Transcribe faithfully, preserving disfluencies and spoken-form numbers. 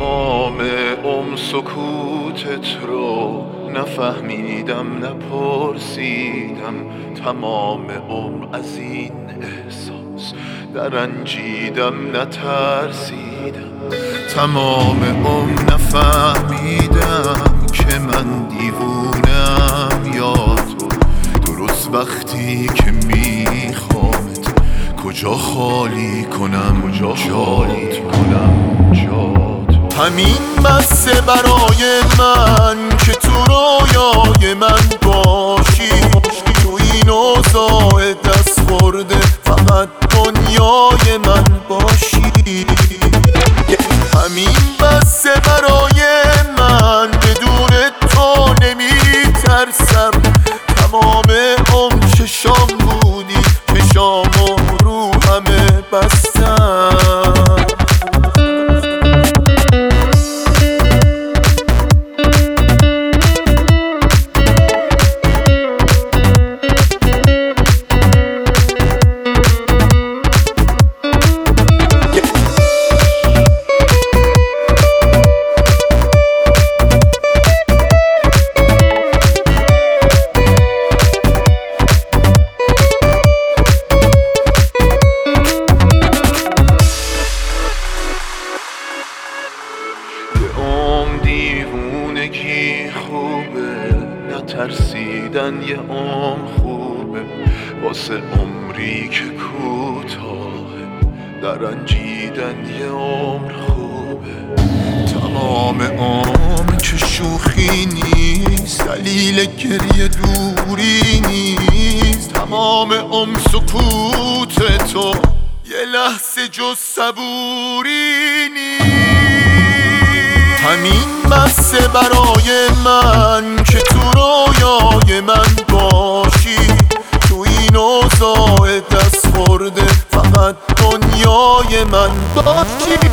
تمام عمر سکوتت رو نفهمیدم نپرسیدم، تمام عمر از این احساس نرنجیدم نترسیدم، تمام عمر نفهمیدم که من دیوونم یا تو. درست وقتی که میخوامت کجا خالی کنم، کجا خالی کنم جات. همین بسه برای من که تو رویای من باشی، تو این اوضاع دست خورده فقط دنیای من باشی. همین بسه برای من بدون تو نمی ترسم، تمام عمر چشام بودی چشامو رو همه بستم. دیوونگی خوبه، نترسیدن یه عمر خوبه، واسه عمری که کوتاهه نرنجیدن یه عمر خوبه. تمام عمر که شوخی نیست، دلیل گریه دوری نیست، تمام عمر سکوت تو یه لحظه جز صبوری نیست. همین بسه برای من که تو رویای من باشی، تو این اوضاع دست خورده فقط دنیای من باشی.